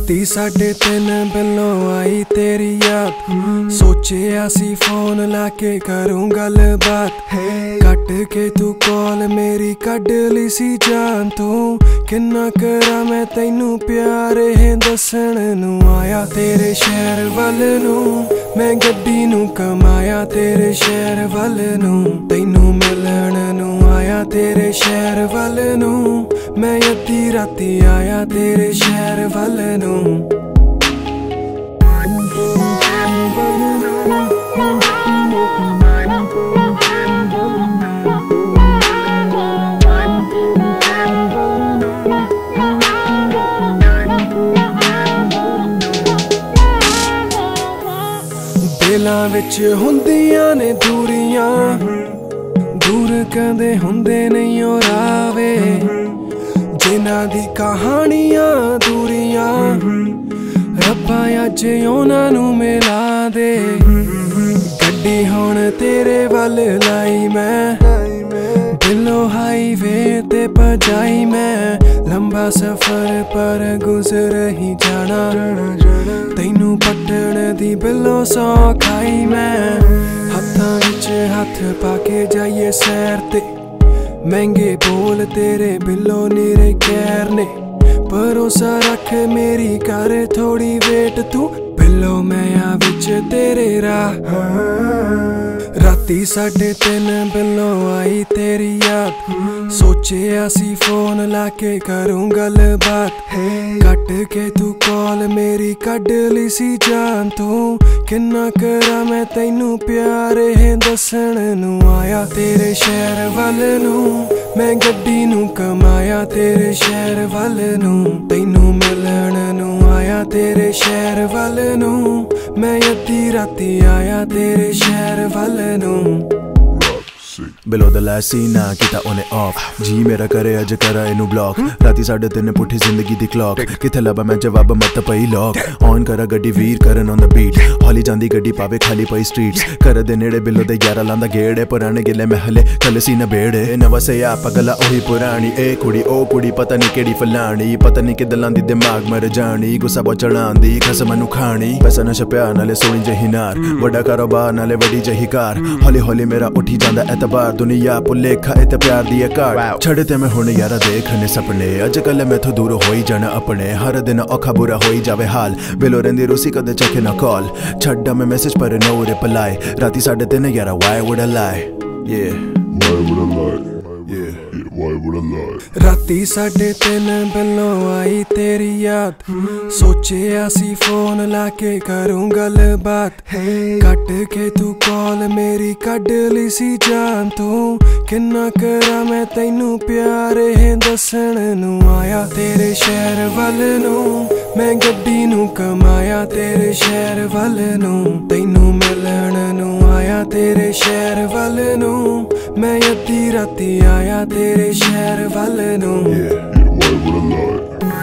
राती 3:30 बिलों आई तेरी याद। सोचिया सी फोन लाके करूं गलबात। कट के तू कॉल मेरी कड ली सी जान। तू किन्ना करा मैं तैनू प्यार है दसन नू। आया तेरे शहर वल नू मैं गड्डी नू कमाया। तेरे शहर वल नू तैनू मिलन नू आया। तेरे शहर वल नू मैं अद्धी राती आया। तेरे शहर वल नू दिलां विच हुंदियां ने दूरियां। दूर कदे हुंदे नहीं ओ रावे। जिन्हां दी कहानियां दूरियां रब्बा अज उन्हां नू मिला दे। गड्डी हुण तेरे वल लाई मैं। दिलों हाईवे ते भजाई मैं। लंबा सफर पर गुजर ही जाना। तैनू पट्टण दी बिलों सौ खाई मैं। हत्थां विच हथ पाके जाइए सैर ते। महंगे बोल तेरे बिलों नीरे कैर ने। भरोसा रख मेरी कर थोड़ी वेट तू। बिलो मैं आ विच तेरे राह। राती 3:30 बिलों आई तेरी याद। सोचिया सी फोन लाके करूं गलबात। कट के तू कॉल मेरी कड ली सी जान। तू किन्ना करा मैं तैनू प्यार है दसन नू आया। तेरे शहर वल नू मैं गड्डी नू कमाया। तेरे शहर वल नू तैनू मिलन नू आया। तेरे शहर वल नू मैं अद्धी राती आया। तेरे शहर वल नू बिलो द लास्ट सीन ना किता ओने ऑफ। जी मेरा करे अज करा इनू ब्लॉक। राती 3:30 पुठी जिंदगी दी क्लॉक। किथे लबा मैं जवाब मत पई लॉक। ऑन करा गड्डी वीर करन ऑन द बीट। हौली जांदी गड्डी पावे खाली पई स्ट्रीट्स। कर दे नेड़े बिलो दे 11 लांदा गेड़े। पुराने गिले महले कल सी न बेड़े। नवा से आ पगला ओही पुरानी। ए कुड़ी ओ कुड़ी पता नहीं केड़ी फलानी। पता नहीं कि दिलां दी दिमाग मर जानी। गुस्सा बहुत चढ़ांदी खसम नू खानी। पैसा न छप्या नाले सोनी जही नार। वड्डा कारोबार नाले वड्डी जही कार। हौली हौली मेरा उठी जांदा एतबार। दुनिया भुलेखा इत प्यार दी कार। छड़ते मैं हुण यारा देखने सपने। अजकल मैथों दूर होई जाना अपने। हर दिन औखा बुरा होई जावे हाल। बिलो रहिंदी रूसी कदे चखे ना कॉल। छड्डा मैं मैसेज पर नो रिप्लाई। राती 3:30 यारा why would I lie? Yeah, why would I lie? Yeah, why would I lie? राती 3:30 बिलों आई तेरी याद। सोचिया सी फोन लाके करूं गलबात। कट के तू कॉल मेरी कड ली सी जान। तू किन्ना करा मैं तैनू प्यार है दसन नू आया। तेरे शहर वल नू मैं गड्डी नू कमाया। तेरे शहर वल नू तैनू मिलन नू आया। तेरे शहर वल नू मैं अद्धी राती आया। तेरे शहर वल नू why would I lie?